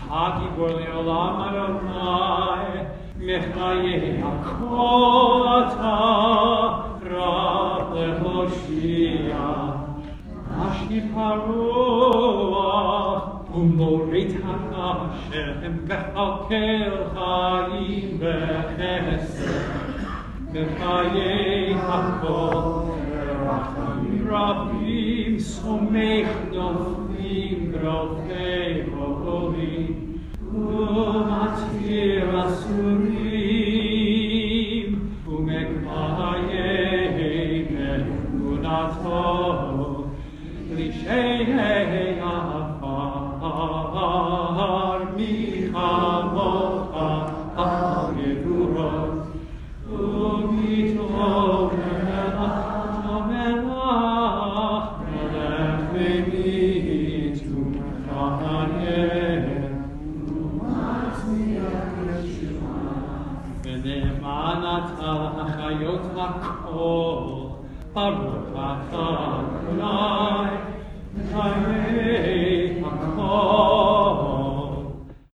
הגיבור לעולם אדוני, מחיי הכל אתה, רב להושיע. משקיף הרוח ומוריד השם, וכלכל חיים וחסד. מחיי הכל רבים, סומך נופלים ברופאי הורים, ומתיר אסורים, ומקיים אמונתו, פלישי העפר, מחמוך הגבורות, ומתוך המלך מלך ומיתו מעניין ומצמיח ישועה. ונאמן אתה החיות הכל, ברוך אתה אדוני